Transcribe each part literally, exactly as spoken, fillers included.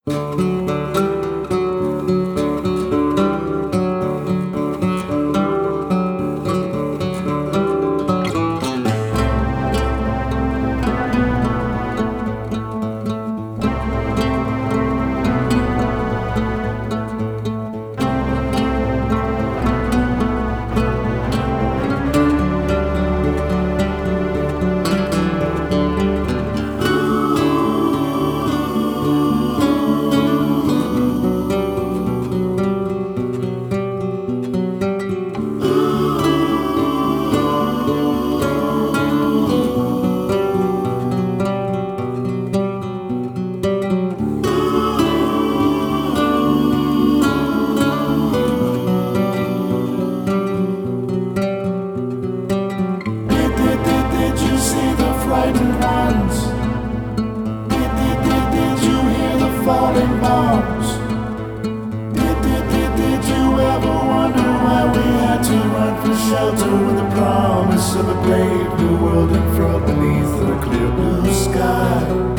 Did you see the frightened ones? Did, did, did, did you hear the falling bombs? Did, did, did, did you ever wonder why we had to run for shelter with the promise of a brave new world in front beneath a clear blue sky?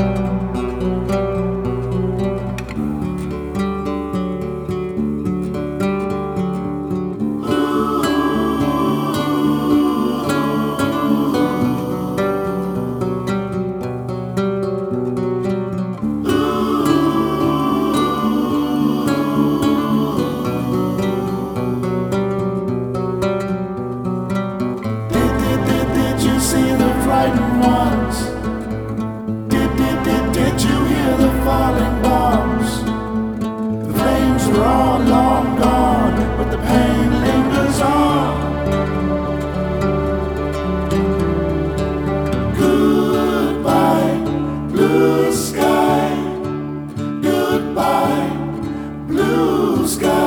Frightened ones. Did, did, did, did you hear the falling bombs? The flames are all long gone, but the pain lingers on. Goodbye, blue sky. Goodbye, blue sky.